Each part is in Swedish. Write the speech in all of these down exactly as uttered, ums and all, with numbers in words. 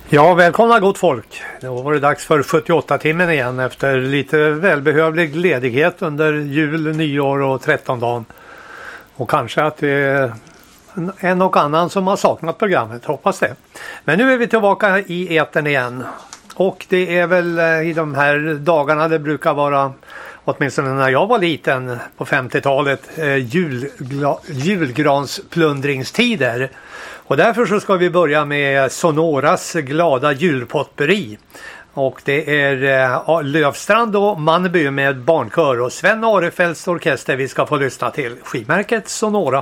Ja, välkomna gott folk. Då var det dags för sjuttioåtta timmen igen efter lite välbehövlig ledighet under jul, nyår och trettondagen. Och kanske att det är en och annan som har saknat programmet, hoppas det. Men nu är vi tillbaka i etern igen. Och det är väl i de här dagarna det brukar vara, åtminstone när jag var liten på femtiotalet, julgla- julgransplundringstider. Och därför så ska vi börja med Sonoras glada julpotpurri. Och det är eh, Lövstrand och Manneby med barnkör och Sven Arefeldts orkester vi ska få lyssna till. Skivmärket Sonora.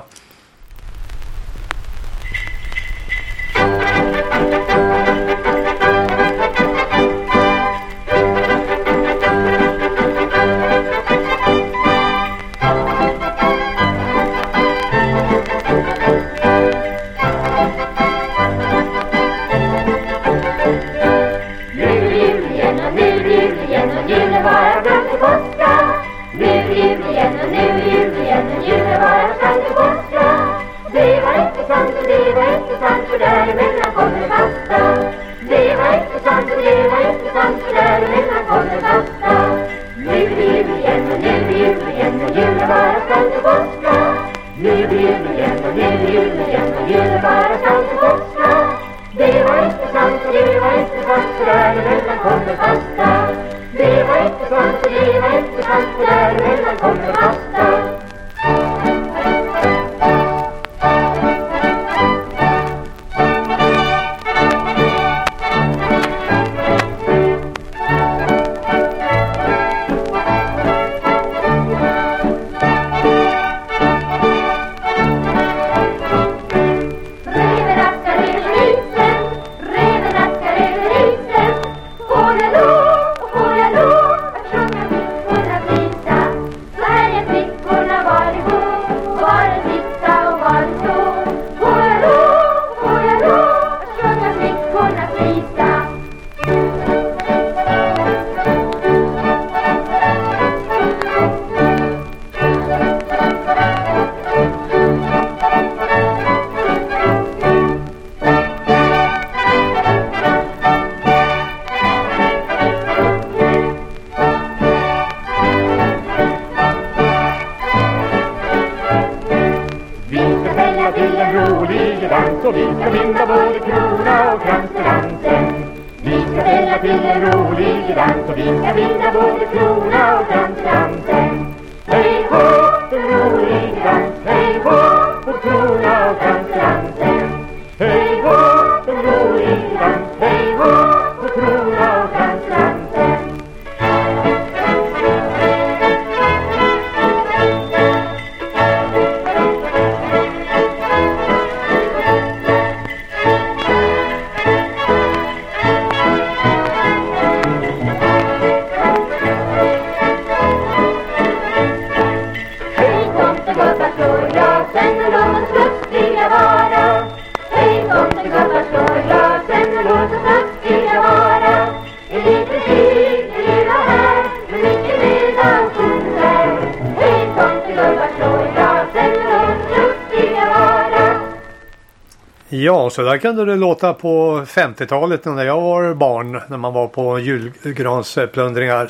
Ja, så där kunde det låta på femtiotalet när jag var barn, när man var på julgransplundringar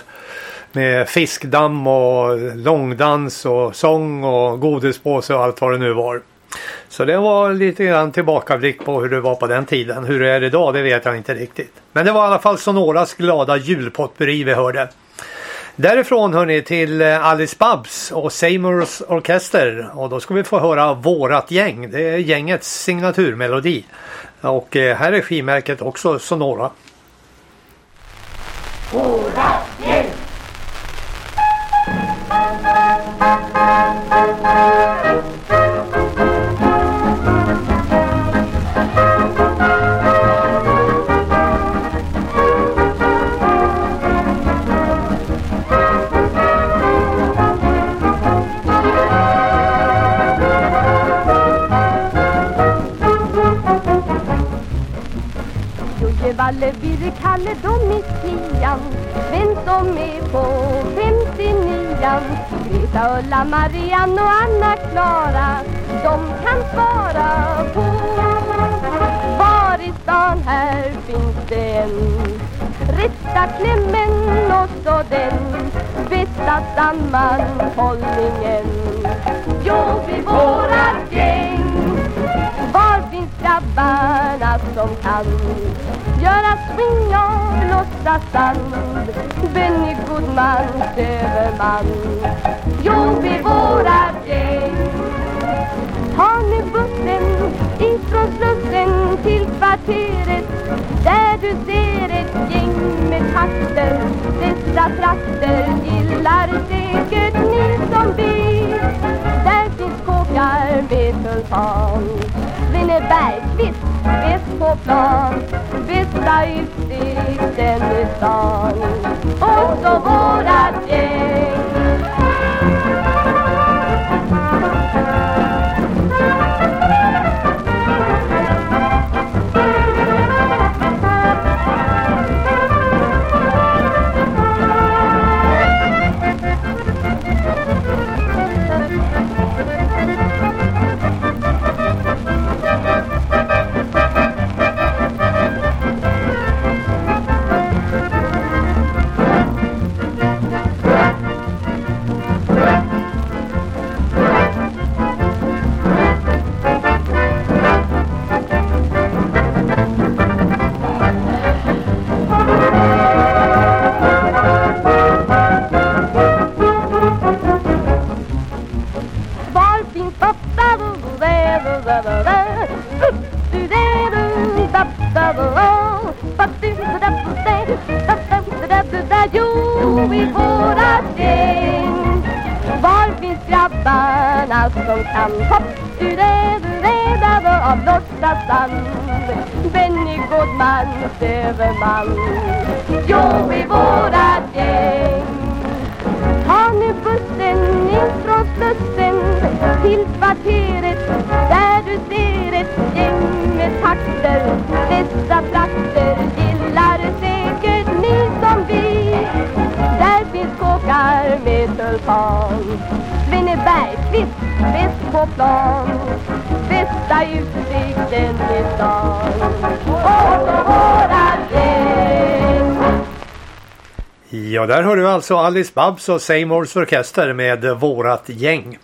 med fiskdamm och långdans och sång och godispåse och allt vad det nu var. Så det var lite grann tillbakablick på hur det var på den tiden. Hur det är idag, det vet jag inte riktigt. Men det var i alla fall Sonoras glada julpotpurri vi hörde. Därifrån hörni till Alice Babs och Seymours orkester, och då ska vi få höra Vårat gäng. Det är gängets signaturmelodi, och här är skivmärket också Sonora. Vårat gäng! Valle, Birre, Kalle, de i tian, Sven som är på femtionian, Greta, Ulla, Marianne och Anna Klara, de kan svara på var i stan här finns det en rätta klämmen och så den bästa sammanhållningen. Jo, vi vårat gäng. Var finns grabbarna som kan göra swing och lossa sand? Benny Goodman, Söverman. Jo, vi vårat gäng. Har ni bussen ifrån Slussen till kvarteret, där du ser ett gäng med takter. Dessa trakter gillar säkert ni som bil. Där finns kåkar med tulpan, Vinne Bergqvist bäst på plan, bästa utsikten i stan. Och så vårat gäng. Som kan hopp ur räddade av låtsasand. Benny Goodman, Söverman. Jo, i vårat gäng. Har ni bussen ifrån Slussen till kvarteret, där du ser ett gäng med takter. Dessa trakter gillar säkert ni som vi. Där finns kåkar med tulpan, Vinne Bergqvist bäst på plan, bästa utsikten i stan. Och så våra gäng. Ja, där hör du alltså Alice Babs och Seymours orkester med vårat gäng.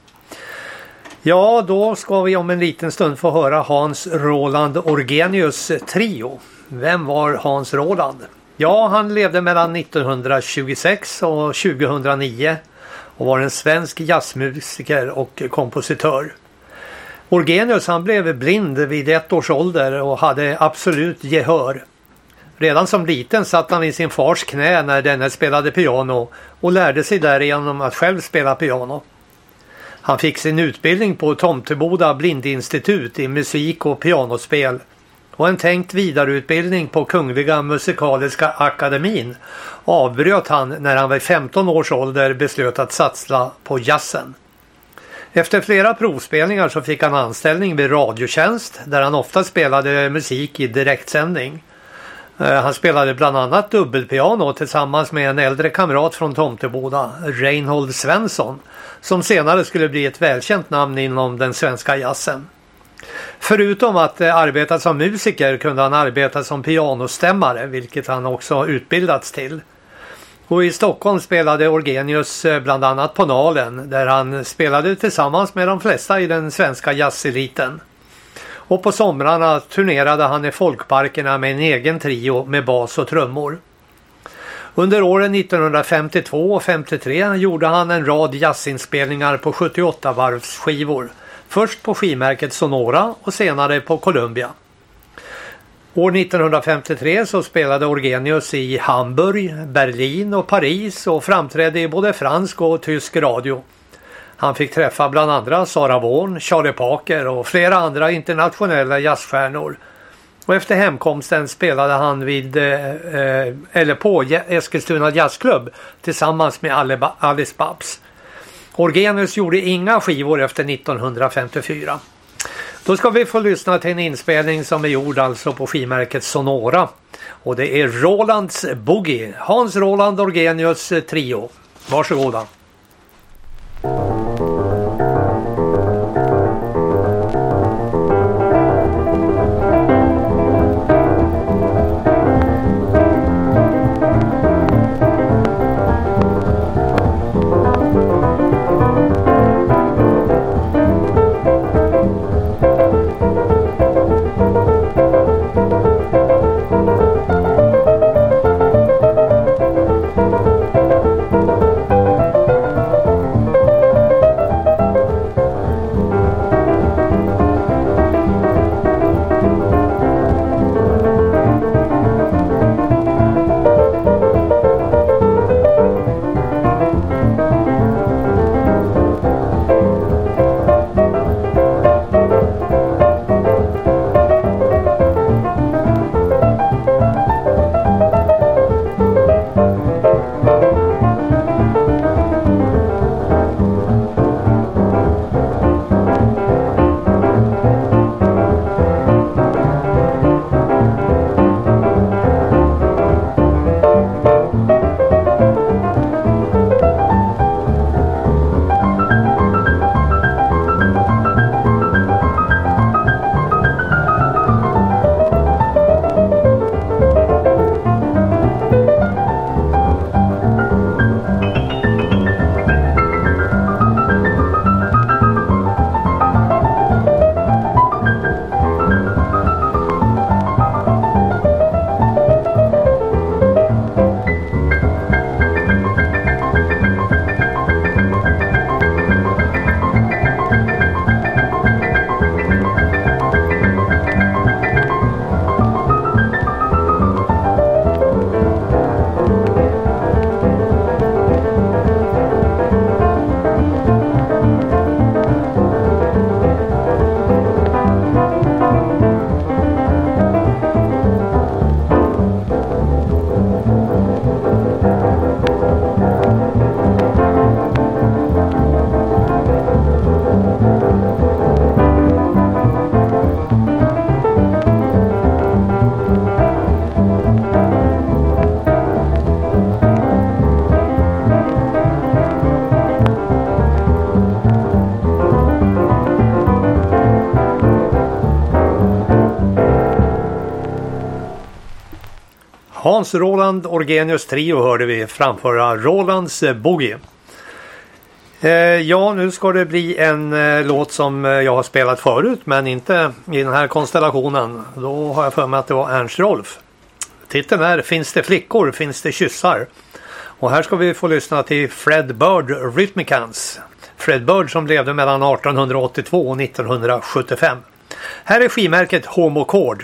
Ja, då ska vi om en liten stund få höra Hans Roland Orgenius trio. Vem var Hans Roland? Ja, han levde mellan nittonhundratjugosex och tjugohundranio och var en svensk jazzmusiker och kompositör. Orgenius, han blev blind vid ett års ålder och hade absolut gehör. Redan som liten satt han i sin fars knä när denne spelade piano och lärde sig därigenom att själv spela piano. Han fick sin utbildning på Tomteboda blindinstitut i musik och pianospel och en tänkt vidareutbildning på Kungliga Musikaliska Akademin avbröt han när han vid femton års ålder beslöt att satsa på jazzen. Efter flera provspelningar så fick han anställning vid Radiotjänst där han ofta spelade musik i direktsändning. Han spelade bland annat dubbelpiano tillsammans med en äldre kamrat från Tomteboda, Reinhold Svensson, som senare skulle bli ett välkänt namn inom den svenska jazzen. Förutom att arbeta som musiker kunde han arbeta som pianostämmare, vilket han också utbildats till. Och i Stockholm spelade Orgenius bland annat på Nalen, där han spelade tillsammans med de flesta i den svenska jazzeliten. Och på somrarna turnerade han i folkparkerna med en egen trio med bas och trummor. Under åren nittonhundrafemtiotvå och femtiotre gjorde han en rad jazzinspelningar på sjuttioåtta varvsskivor. Först på skivmärket Sonora och senare på Columbia. År nittonhundrafemtiotre så spelade Orgenius i Hamburg, Berlin och Paris och framträdde i både fransk och tysk radio. Han fick träffa bland andra Sarah Vaughan, Charlie Parker och flera andra internationella jazzstjärnor. Och efter hemkomsten spelade han vid eh, eller på Eskilstuna jazzklubb tillsammans med Alice Babs. Orgenius gjorde inga skivor efter nittonhundrafemtiofyra. Då ska vi få lyssna till en inspelning som är gjord alltså på skivmärket Sonora. Och det är Rolands Boogie, Hans Roland Orgenius trio. Varsågoda. Hans Roland Orgenius Trio hörde vi framföra Rolands Boogie. Eh, ja, nu ska det bli en eh, låt som eh, jag har spelat förut, men inte i den här konstellationen. Då har jag för mig att det var Ernst Rolf. Titeln är Finns det flickor, finns det kyssar? Och här ska vi få lyssna till Fred Bird Rhythmicans. Fred Bird som levde mellan arton åttiotvå och nittonhundrasjuttiofem. Här är skivmärket Homo Chord.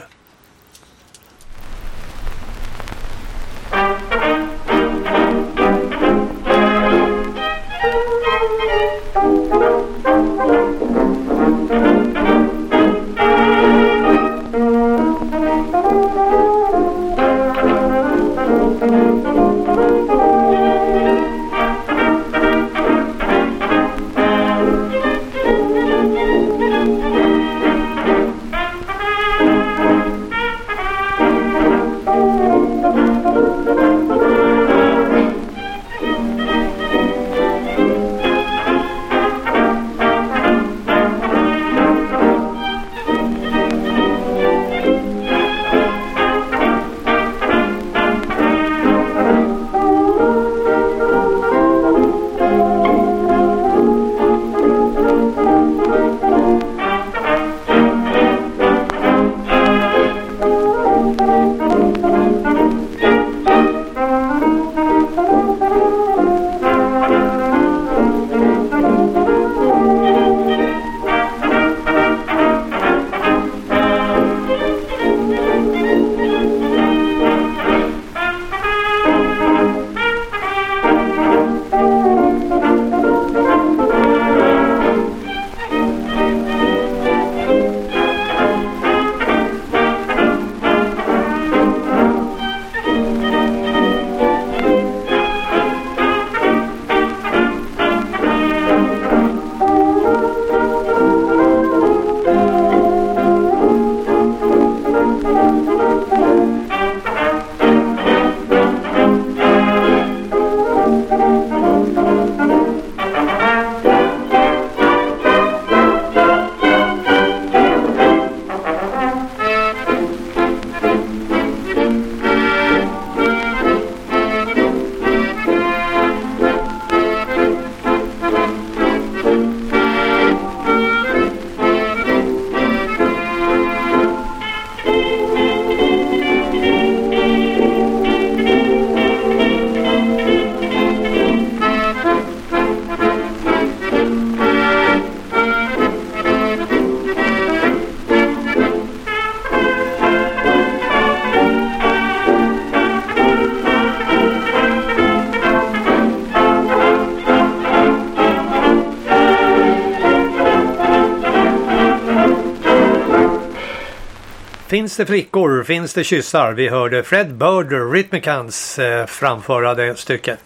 Finns det flickor, finns det kyssar? Vi hörde Fred Bird Rhythmicans eh, framföra det stycket.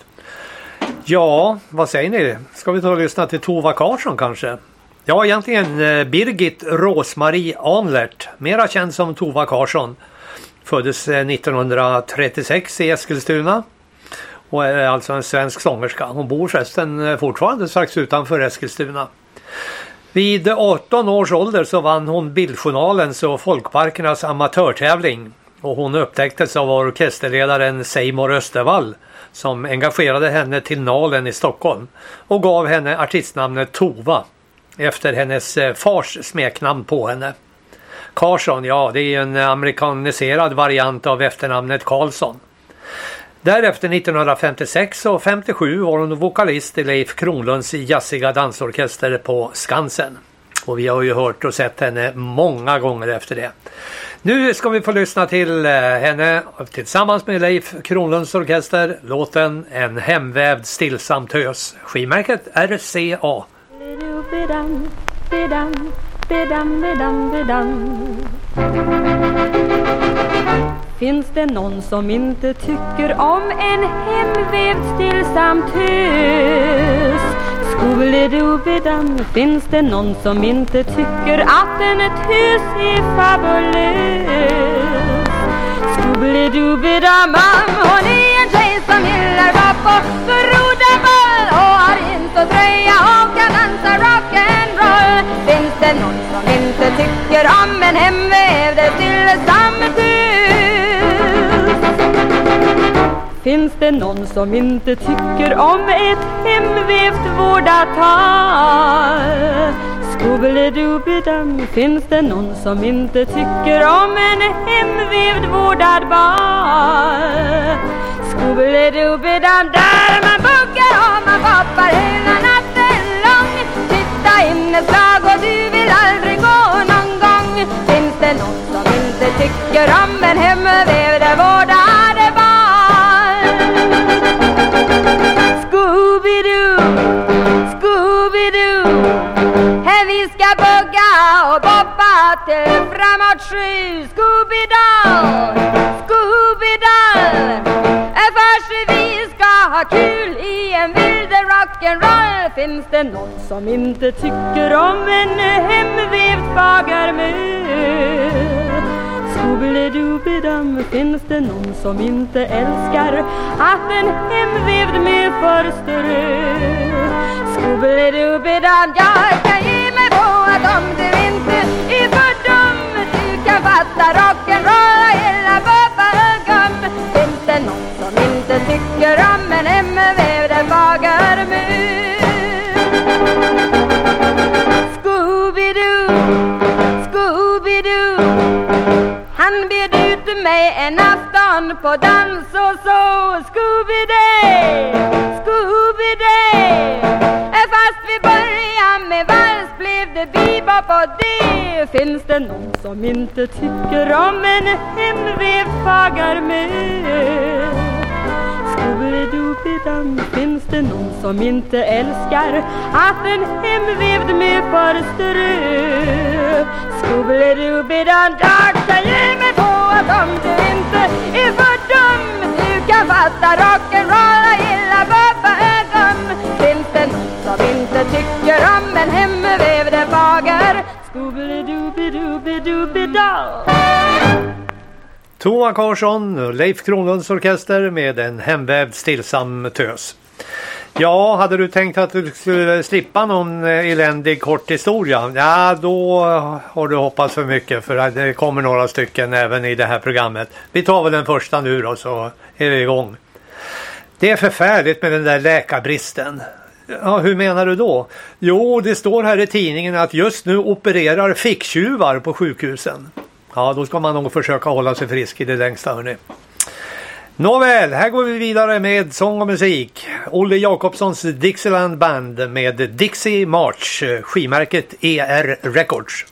Ja, vad säger ni? Ska vi ta och lyssna till Tova Karlsson kanske? Ja, egentligen eh, Birgit Rosmarie Anlert, mera känd som Tova Karlsson. Föddes eh, nittonhundratrettiosex i Eskilstuna och är alltså en svensk sångerska. Hon bor förresten eh, fortfarande strax utanför Eskilstuna. Vid arton års ålder så vann hon Bildjournalens och Folkparkernas amatörtävling och hon upptäcktes av orkesterledaren Seymour Östervall som engagerade henne till Nalen i Stockholm och gav henne artistnamnet Tova efter hennes fars smeknamn på henne. Karlsson, ja, det är en amerikaniserad variant av efternamnet Karlsson. Därefter nittonhundrafemtiosex och femtiosju var hon vokalist i Leif Kronlunds jazziga dansorkester på Skansen. Och vi har ju hört och sett henne många gånger efter det. Nu ska vi få lyssna till henne tillsammans med Leif Kronlunds orkester. Låten En hemvävd stillsam tös. Skivmärket R C A. Finns det någon som inte tycker om en hemvävd stillsam tös? Skoledobidam. Finns det någon som inte tycker att en tös är fabulös? Skoledobidam. Hon är en tjej som gillar vara på rodaball och har inte tröja och kan dansa rock'n'roll. Finns det någon som inte tycker om en hemvävd stillsam tös? finns det någon som inte tycker om ett hemvävt vårdatal? Skobbelidoobidam, finns det någon som inte tycker om en hemvävd vårdad bal? Skobbelidoobidam, där man buggar och man poppar hela natten lång. Titta in ett slag och du vill aldrig gå någon gång. Finns det någon som inte tycker om en hemvävd vårdad bal? Scooby-Doo, Scooby-Doo, här vi ska bugga och boppa till framåt sju. Scooby-Doo, Scooby-Doo, först vi ska ha kul i en vild rock'n'roll. Finns det någon som inte tycker om en hemvävd bagarmur? Skobbelidoobidam, finns det någon som inte älskar att en hemvävd med förstör? Skobbelidoobidam, jag kan ge mig på att om du inte är för dum, du kan fatta rock'n'roll och hela bubblegum. Finns det någon som inte tycker om en hemvävd bagarmur? Scooby-Doo, Scooby-Doo, han bjöd ut mig en afton på dans och så. Scooby-Day, Scooby-Day, fast vi började med vals blev det bebop och det. Finns det någon som inte tycker om en hemvävd bagarmur? Skobbelidoobidam, finns det någon som inte älskar att en hemvävd med förströ? Skobbelidoobidam, jag kan ge mig på att om du inte är för dum, du kan fatta rock'n'roll och gilla bubblegum. Finns det någon som inte tycker om en hemvävd bagar? Skobbelidoobidoobidoobidoo. Tova Karlsson och Leif Kronlunds orkester med en hemvävd stillsam tös. Ja, hade du tänkt att du skulle slippa någon eländig kort historia? Ja, då har du hoppats för mycket, för det kommer några stycken även i det här programmet. Vi tar väl den första nu då, så är vi igång. Det är förfärligt med den där läkarbristen. Ja, hur menar du då? Jo, det står här i tidningen att just nu opererar ficktjuvar på sjukhusen. Ja, då ska man nog försöka hålla sig frisk i det längsta, hörni. Nåväl, här går vi vidare med sång och musik. Olle Jakobssons Dixieland Band med Dixie March, skivmärket E R Records.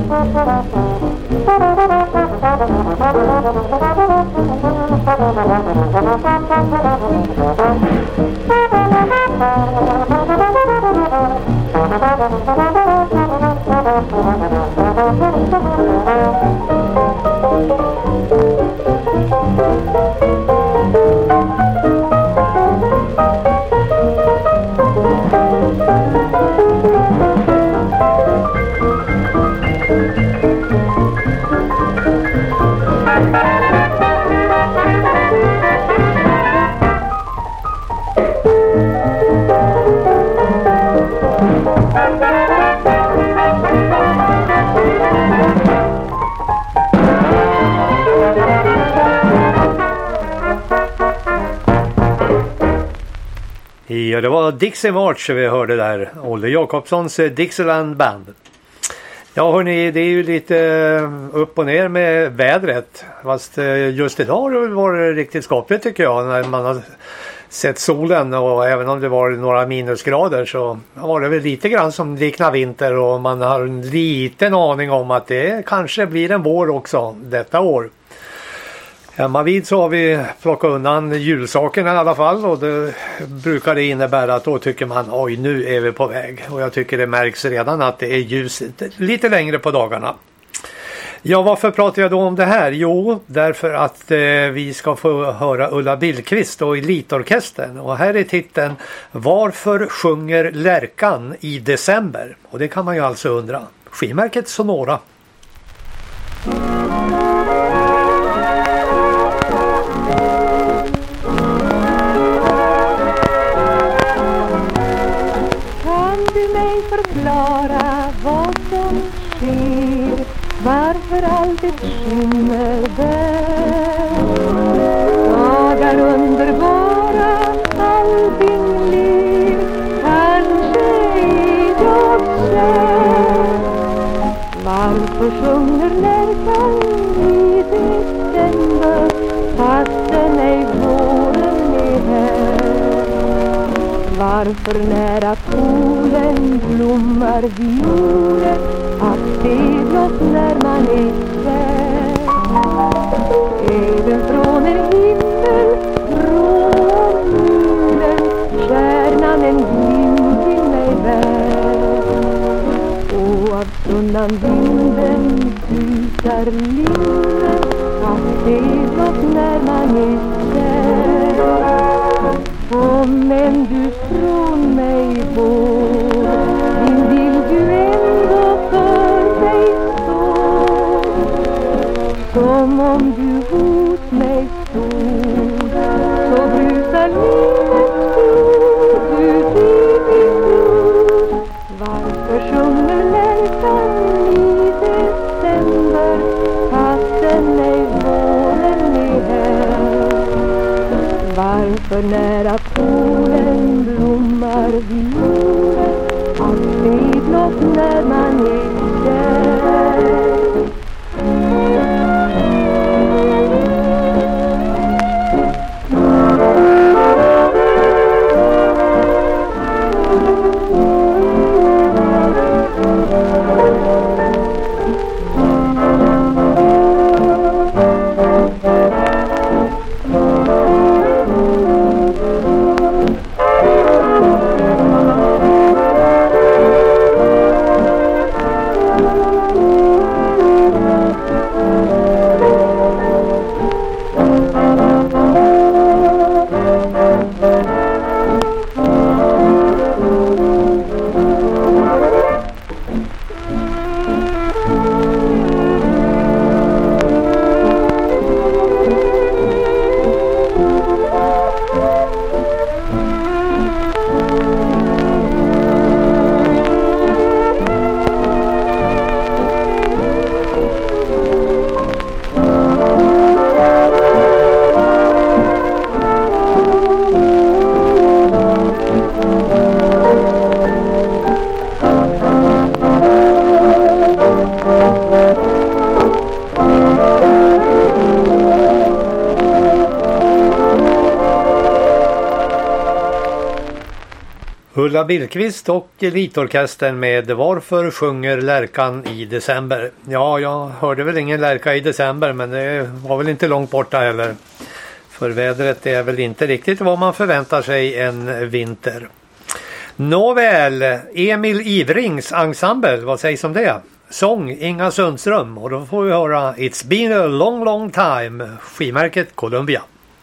Thank you. Ja, det var Dixie March vi hörde där. Olle Jakobssons Dixieland Band. Ja hörni, det är ju lite upp och ner med vädret. Fast just idag var det riktigt skapligt tycker jag. När man har sett solen och även om det var några minusgrader så var det väl lite grann som liknar vinter. Och man har en liten aning om att det kanske blir en vår också detta år. Hemma vid så har vi plockat undan julsakerna i alla fall och det brukar det innebära att då tycker man oj nu är vi på väg och jag tycker det märks redan att det är ljus lite längre på dagarna. Ja, varför pratar jag då om det här? Jo, därför att eh, vi ska få höra Ulla Billqvist och Elitorkestern och här är titeln Varför sjunger Lärkan i december? Och det kan man ju alltså undra. Skivmärket Sonora. Förklara vad som sker, varför alltid skimmer där. Dagar underbara, allting ler, kanske är jag kär. Varför sjunger lärkan i december, fastän ej våren är här? Varför nära poolen blommar violer, att det är blott när man är där. Även från en himmel från mulen, stjärnan en glimt till mig bär. Och av sunnan vinden susar linden, att det är blott när man är där. Om än du från mig går, din vill du ändå för mig stå. Som om du hos mig stod, så brusar livet ut ut i min blod. Varför sjunger lärkan i december, fastän ej våren är här? Varför nära poolen blommar violer, att det är blott när man är där. Ulla Billqvist och Elitorkestern med Varför sjunger lärkan i december. Ja, jag hörde väl ingen lärka i december, men det var väl inte långt borta heller. För vädret är väl inte riktigt vad man förväntar sig en vinter. Nåväl, Emil Ivrings ensemble, vad sägs om det? Sång Inga Sundström, och då får vi höra It's been a long long time, skivmärket Columbia.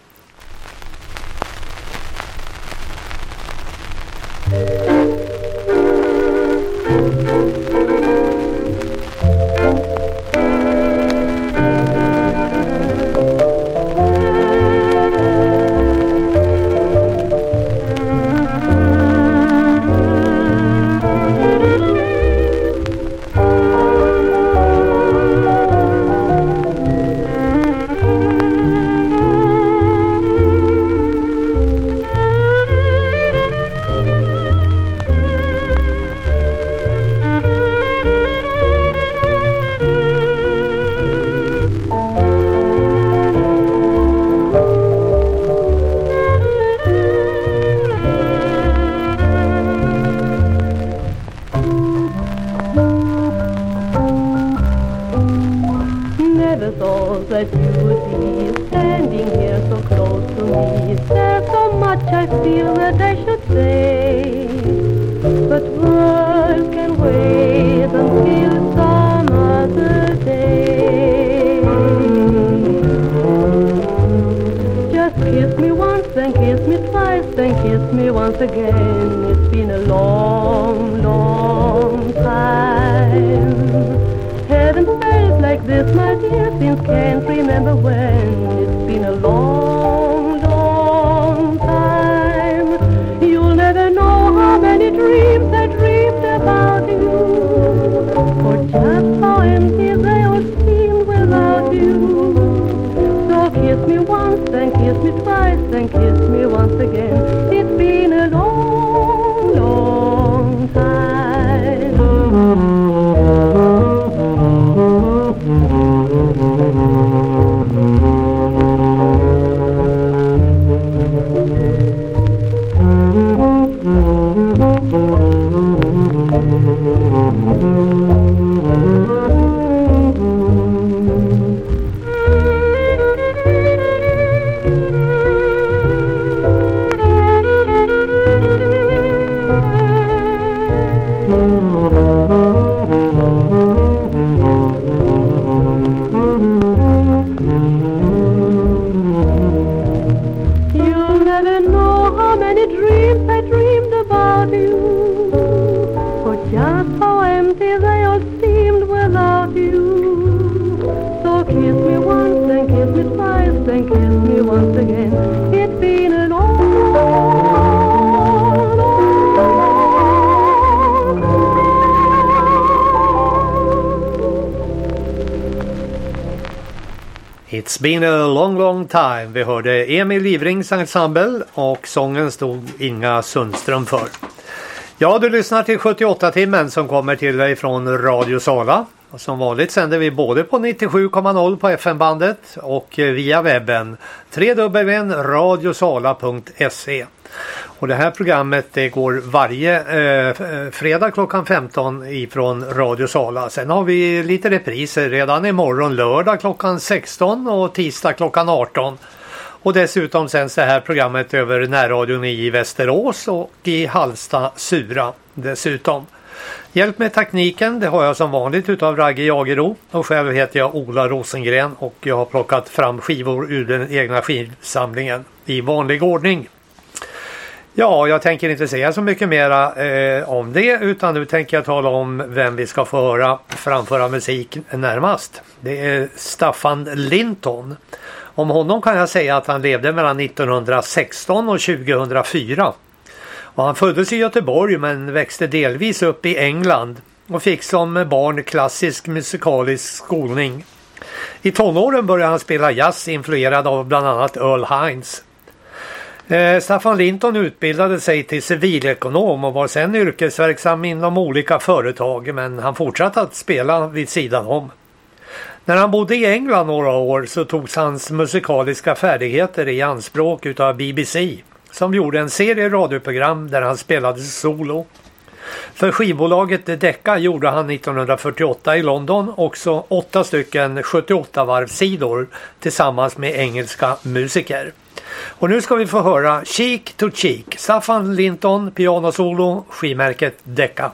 It's been a long long time. Vi hörde Emil Ivrings ensemble och sången stod Inga Sundström för. Ja, du lyssnar till sjuttioåtta-timmen som kommer till dig från Radio Sala. Och som vanligt sänder vi både på nittiosju komma noll på F M-bandet och via webben w w w punkt radiosala punkt se. Och det här programmet det går varje eh, fredag klockan femton ifrån Radio Sala. Sen har vi lite repriser redan imorgon lördag klockan sexton och tisdag klockan arton. Och dessutom sänds det här programmet över närradion i Västerås och i Halsta Sura dessutom. Hjälp med tekniken, det har jag som vanligt utav Ragge Jagero, och själv heter jag Ola Rosengren och jag har plockat fram skivor ur den egna skivsamlingen i vanlig ordning. Ja, jag tänker inte säga så mycket mera eh, om det, utan nu tänker jag tala om vem vi ska få höra framföra musik närmast. Det är Staffan Linton. Om honom kan jag säga att han levde mellan nittonhundrasexton och tjugohundrafyra. Och han föddes i Göteborg men växte delvis upp i England och fick som barn klassisk musikalisk skolning. I tonåren började han spela jazz influerad av bland annat Earl Hines. Eh, Staffan Linton utbildade sig till civilekonom och var sedan yrkesverksam inom olika företag, men han fortsatte att spela vid sidan om. När han bodde i England några år så togs hans musikaliska färdigheter i anspråk utav B B C, som gjorde en serie radioprogram där han spelade solo. För skivbolaget Decca gjorde han nittonhundrafyrtioåtta i London också åtta stycken sjuttioåtta varvsidor tillsammans med engelska musiker. Och nu ska vi få höra Cheek to Cheek. Staffan Linton, pianosolo, skivmärket Decca.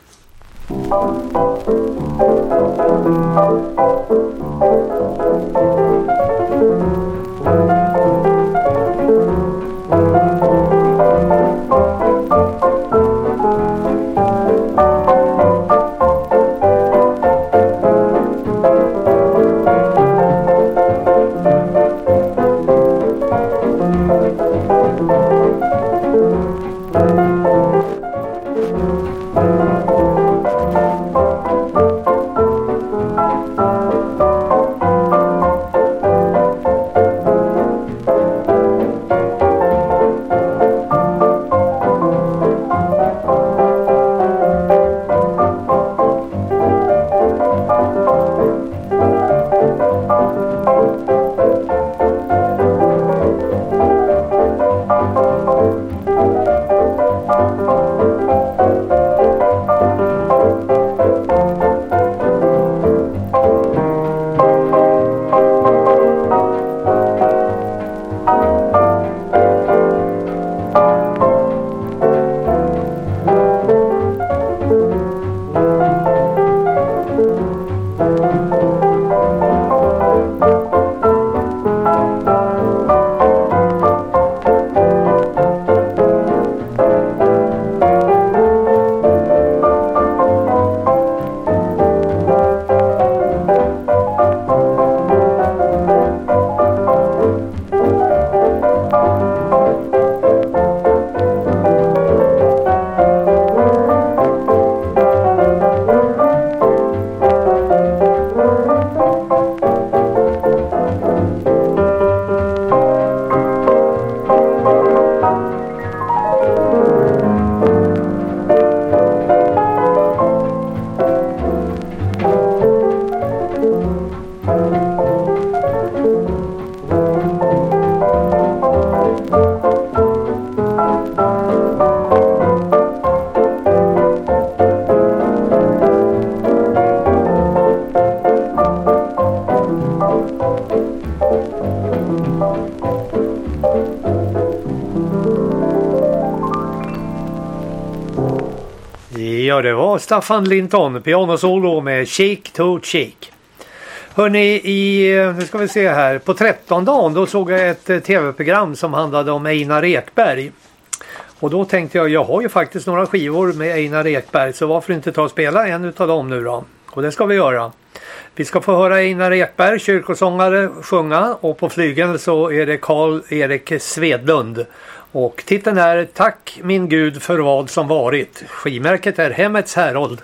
Ja, det var Staffan Linton, pianosolo med Cheek to Cheek. Hörrni, i, nu ska vi se här, på trettondagen då såg jag ett tv-program som handlade om Einar Ekberg. Och då tänkte jag, jag har ju faktiskt några skivor med Einar Ekberg, så varför inte ta och spela en utav dem nu då? Och det ska vi göra. Vi ska få höra Einar Ekberg, kyrkosångare, sjunga, och på flygeln så är det Karl-Erik Svedlund. Och titeln är Tack min Gud för vad som varit. Skivmärket är Hemmets Härold.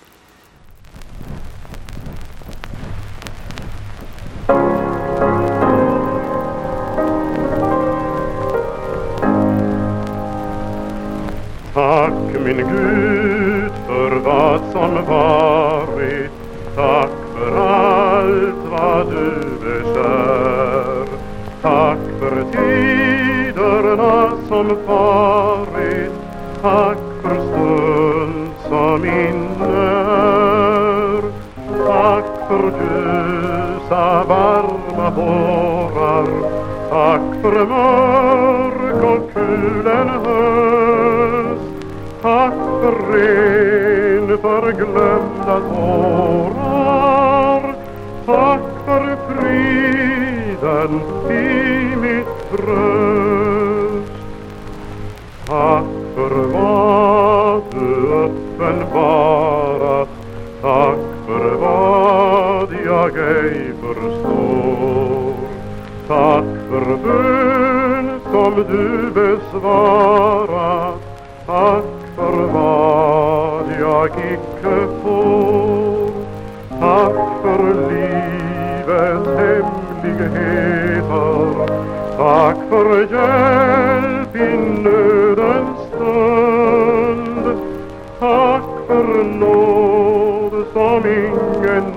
Tack min Gud för vad som varit. Tack för allt vad du beskär. Tack för tiderna som varit. Tack för stund som inner. Tack för ljusa varma vårar. Tack för mörk och kulen höst. Tack för ren förglömda tårar. Tack för friden i mitt bröst. Tack för vad du uppenbarat. Tack för vad jag ej förstår. Tack för bön som du besvarat. Tack för vad jag icke får. Tack för livets hemligheter. Tack för hjälp i nödens stund. Tack för nåd som ingen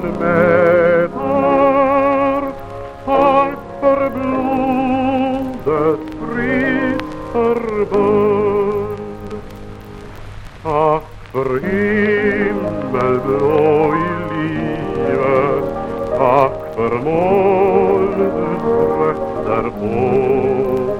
mäter. Tack för blodet fritt förbund. Tack för himmelblå i livet. Tack för moln du strött därpå.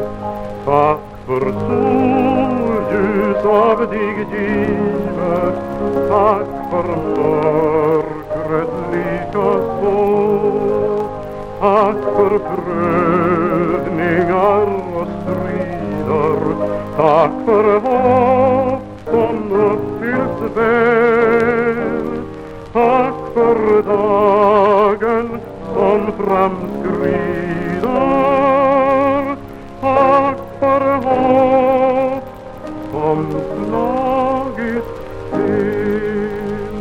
Tack för solljus av dig givet, tack för mörkret lika så. Tack för prövningar och strider, tack för hopp som uppfylls väl. Tack för dagen som framskrider, tack för hopp som slagit fel.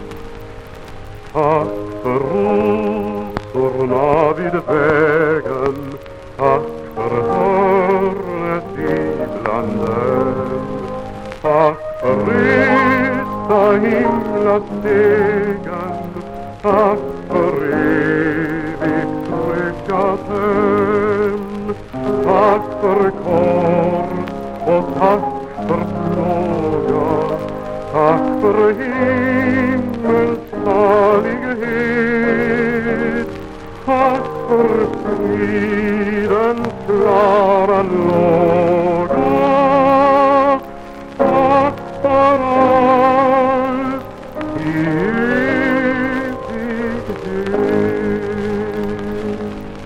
Tack för rosorna vid vägen, tack för hörnet ibland dem. Tack för resa himlastegen, tack för evigt tryggat hem. Tack för kors och tack för plåga, tack för himmels salighet. Tack för fridens klara låga, tack för allt i evighet.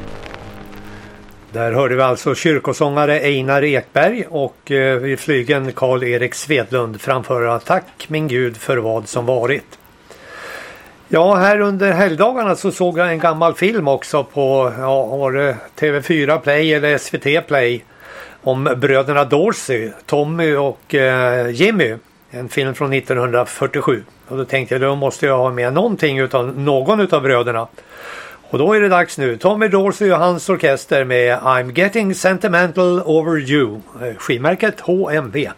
Där hörde vi alltså kyrkosångare Einar Ekberg och eh, vid flygen Karl-Erik Svedlund framföra Tack min Gud för vad som varit. Ja, här under helgdagarna så såg jag en gammal film också på ja, var det T V fyra Play eller S V T Play om bröderna Dorsey, Tommy och eh, Jimmy. En film från nittonhundrafyrtiosju. Och då tänkte jag, då måste jag ha med någonting utav någon utav bröderna. Och då är det dags nu. Tommy Dorsey och hans orkester med I'm Getting Sentimental Over You. Skivmärket H M V.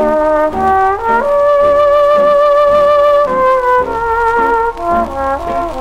Oh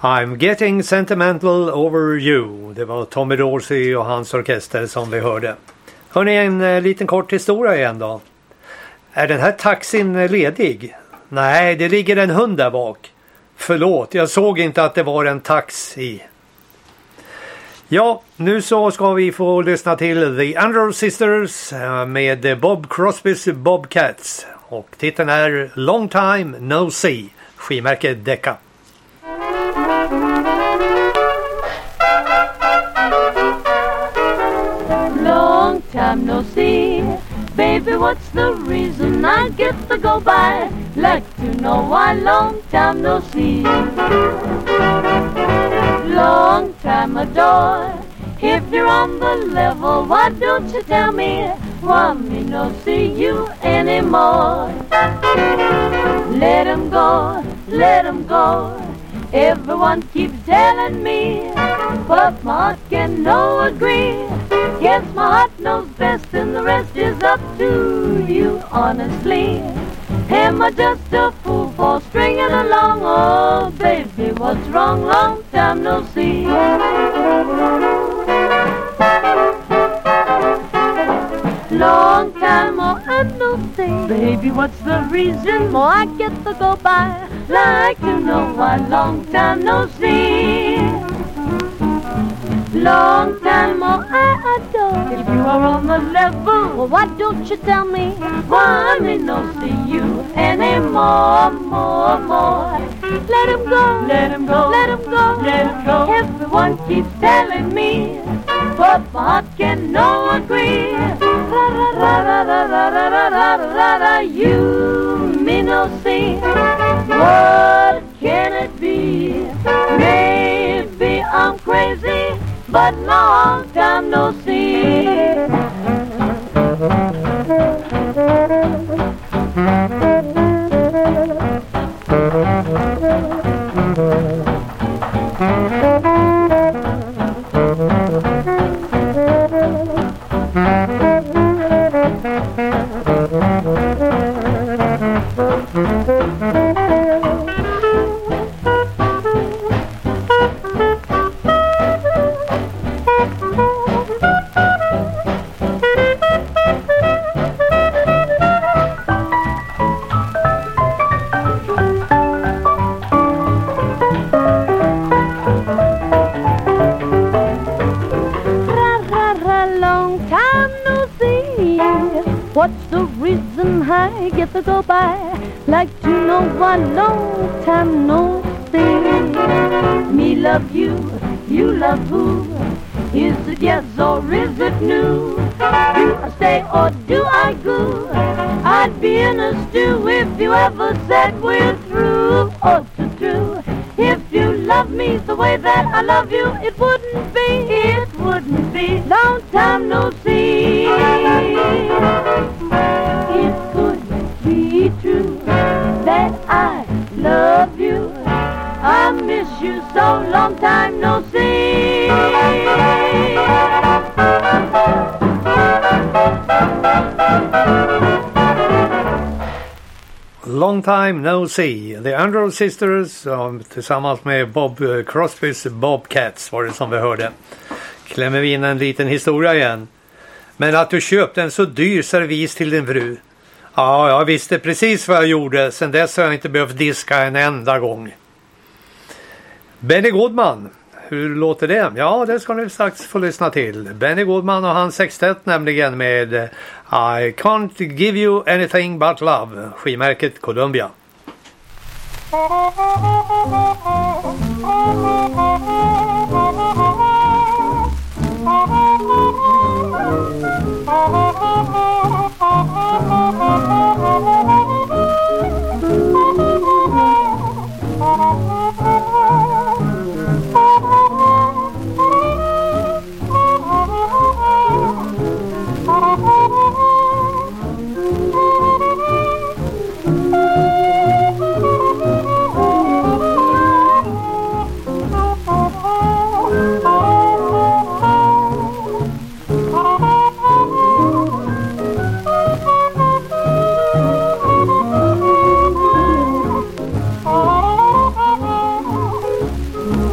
I'm getting sentimental over you. Det var Tommy Dorsey och hans orkester som vi hörde. Hörrni, en eh, liten kort historia igen då. Är den här taxin ledig? Nej, det ligger en hund där bak. Förlåt, jag såg inte att det var en taxi. Ja, nu så ska vi få lyssna till The Andrews Sisters med Bob Crosbys Bobcats. Och titeln är Long Time No See, skivmärke Decca. Long time no see, baby, what's the reason I get to go by? Like to know why long time no see. Long time adore, if you're on the level, why don't you tell me why me no see you anymore? Let 'em go, let 'em go, everyone keeps telling me, but my heart can no agree. Yes, my heart knows best and the rest is up to you, honestly. Am I just a fool for stringing along? Oh, baby, what's wrong? Long time no see. Long time more I no see. Baby, what's the reason? More I get to go by. Like to know why long time no see. Long time more I adore. If you are on the level, well, why don't you tell me why me no see you anymore, more, more. Let him go, let him go, let him go, let him go. Everyone keeps telling me, but my heart can no agree. Ra ra ra ra ra ra ra ra ra ra. You me no see. What can it be? Maybe I'm crazy, but long time no see. What's the reason I get to go by? Like to know why long time no see. Me love you, you love who? Is it yes or is it new? Do I stay or do I go? I'd be in a stew if you ever said we're through. Oh, too true. If you love me the way that I love you, it wouldn't be, it wouldn't be long time no see. It could be true that I love you. I miss you so, long time no see. Long time no see. The Andrews Sisters um, tillsammans med Bob Crosbys Bobcats var det som vi hörde. Klämmer vi in en liten historia igen. Men att du köpte en så dyr servis till din fru. Ja, jag visste precis vad jag gjorde. Sen dess har jag inte behövt diska en enda gång. Benny Goodman. Hur låter det? Ja, det ska ni strax få lyssna till. Benny Goodman och hans sextett nämligen med I Can't Give You Anything But Love. Skivmärket Columbia.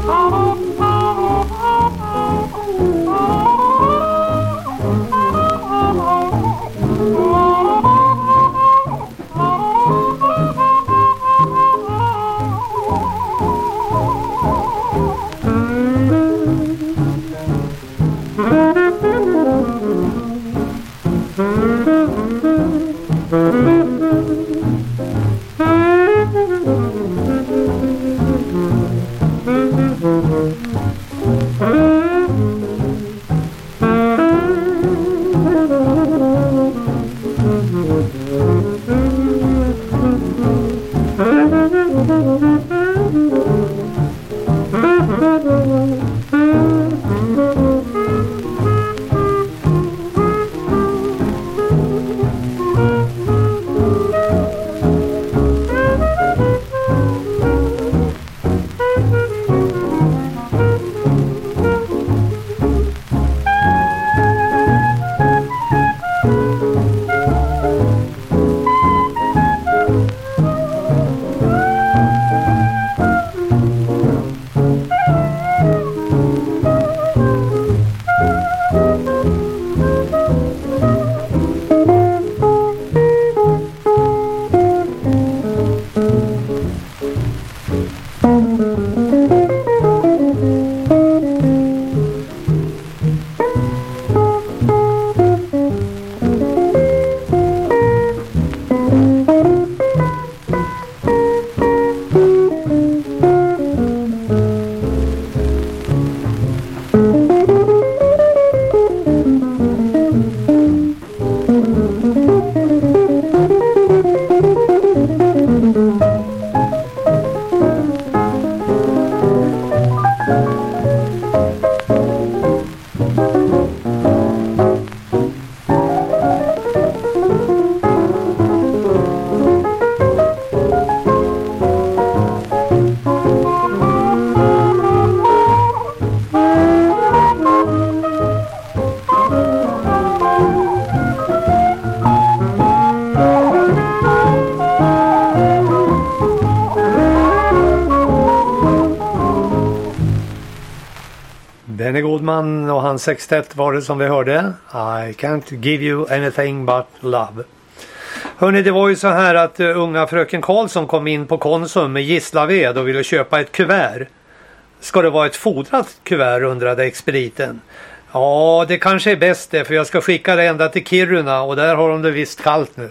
Benny Goodman och hans sextett var det som vi hörde. I can't give you anything but love. Hörrni, det var ju så här att uh, unga fröken Karlsson kom in på Konsum med Gislaved och ville köpa ett kuvert. Ska det vara ett fodrat kuvert, undrade expediten. Ja, det kanske är bäst det, för jag ska skicka det ända till Kiruna och där har de det visst kallt nu.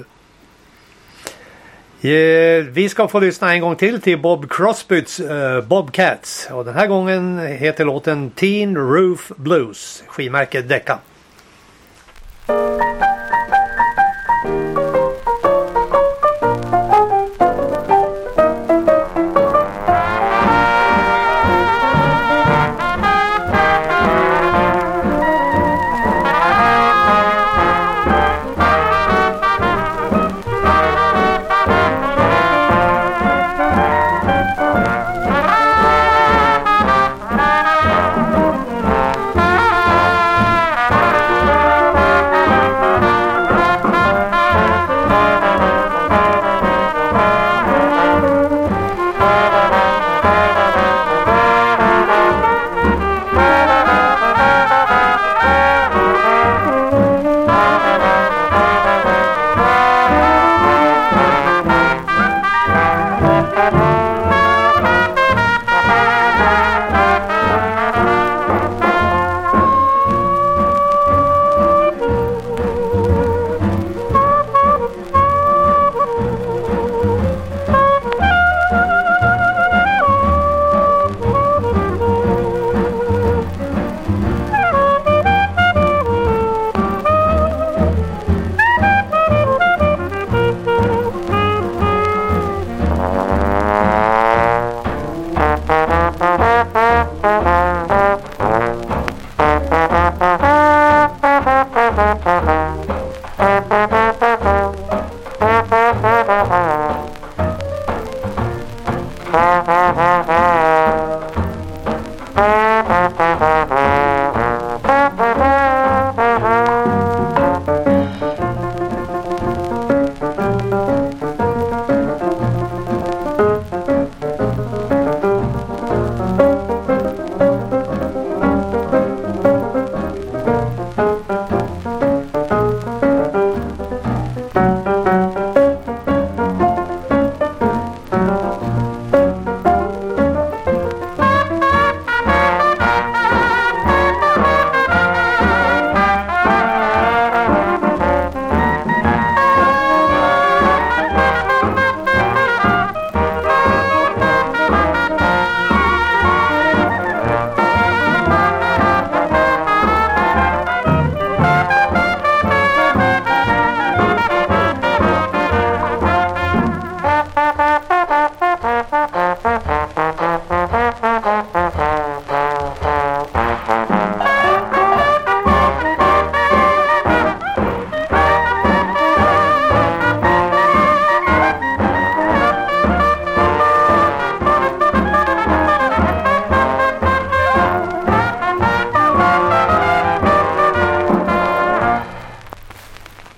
Eh, vi ska få lyssna en gång till till Bob Crosbys uh, Bobcats. Och den här gången heter låten Teen Roof Blues, skivmärket Decca. Thank you.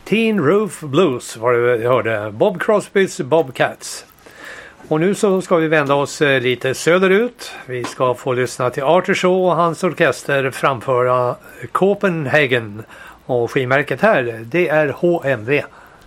Tin Roof Blues var det vi hörde. Bob Crosbys Bobcats. Och nu så ska vi vända oss lite söderut. Vi ska få lyssna till Arthur Shaw och hans orkester framföra Copenhagen. Och skivmärket här, det är H M V.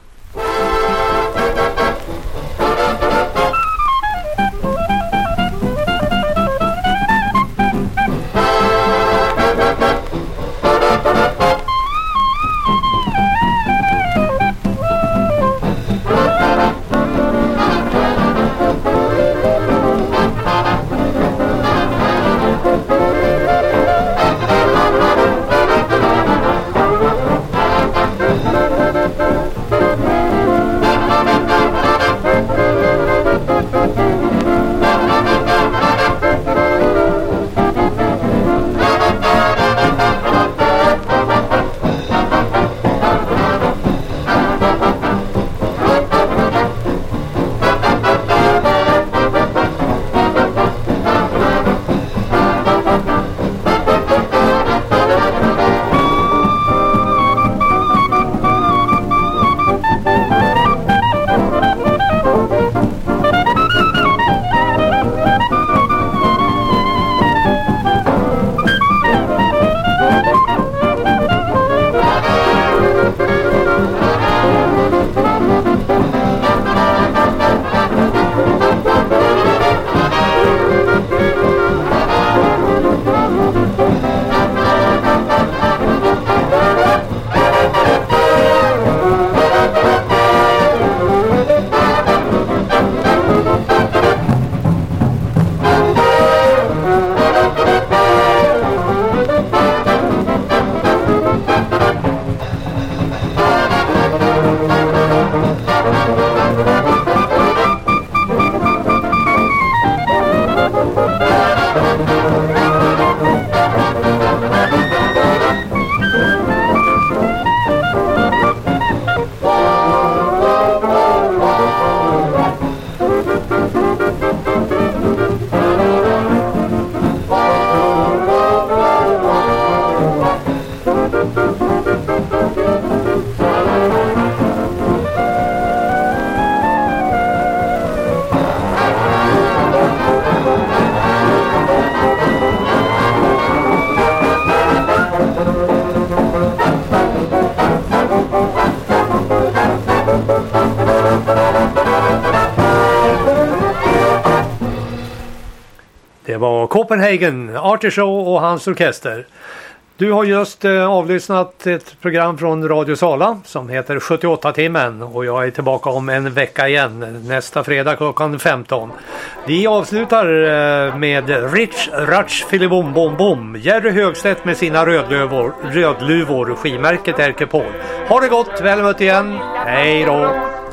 Det var Copenhagen, Arthur Shaw och hans orkester. Du har just eh, avlyssnat ett program från Radio Sala som heter sjuttioåtta timmen och jag är tillbaka om en vecka igen, nästa fredag klockan femton. Vi avslutar eh, med Rich Ratch Filibom Bom Bom, Jerry Högstedt med sina rödluvor, rödluvor, skimärket Erkepol. Ha det gott, väl mött igen, hej då!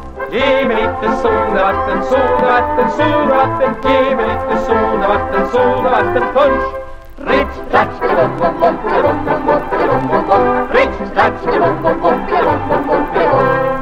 Ge mig lite solvatten, solvatten, solvatten. Ge mig lite solvatten, solvatten, punch. Rich, ratch, bom, bom, bom, bom, bom, bom, bom, bom. Rich, ratch, bom, bom, bom, bom, bom, bom, bom.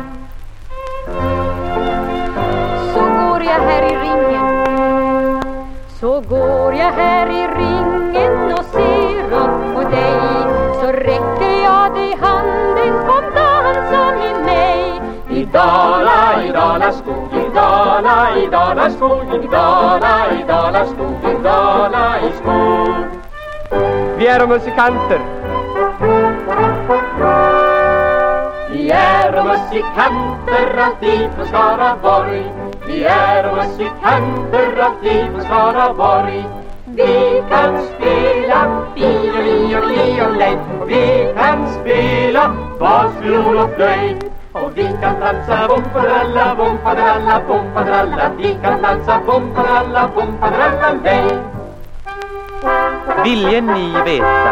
Så går jag här i ringen, så går jag här i ringen och ser upp på dig. Så räcker jag dig handen, kom dansa med mig. I Dala, i Dala skog, i Dala, i Dala skog, i Dala, i Dala skog, i Dala i skog. Vi är musikanter. Vi är musikanter alltid på Skaraborg. Vi är musikanter alltid på Skaraborg. Vi kan spela violin och violin. Vi kan spela bas, fiol och flöjt. Och vi kan dansa bompadralla, bompadralla, bompadralla. Vi kan dansa bompadralla, bompadralla, nej. Vill ni veta?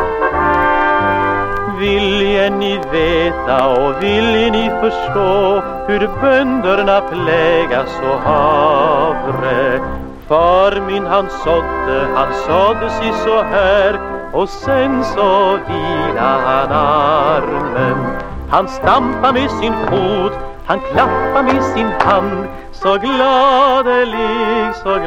Vill ni veta och vill ni förstå hur bönderna plägas och havre? Far min han sådde, han sådde sig så här och sen så vila han armen. Han stampar med sin fot, han klappar med sin hand. Så gladelig, så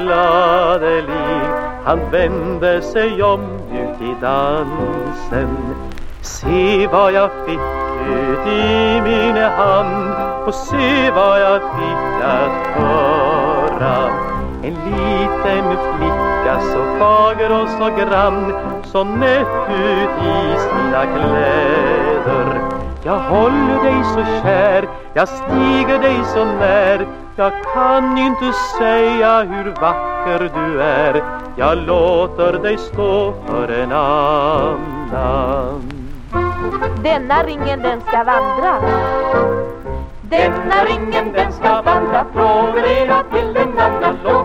gladelig. Han vände sig om ut i dansen. Se vad jag fick ut i min hand och se vad jag fick att höra. En liten flicka så fager och så grann, så nätt ut i sina kläder. Jag håller dig så kär, jag stiger dig så när. Jag kan inte säga hur vacker du är. Jag låter dig stå för en annan. Denna ringen den ska vandra. Denna ringen den ska vandra från ena till en annan.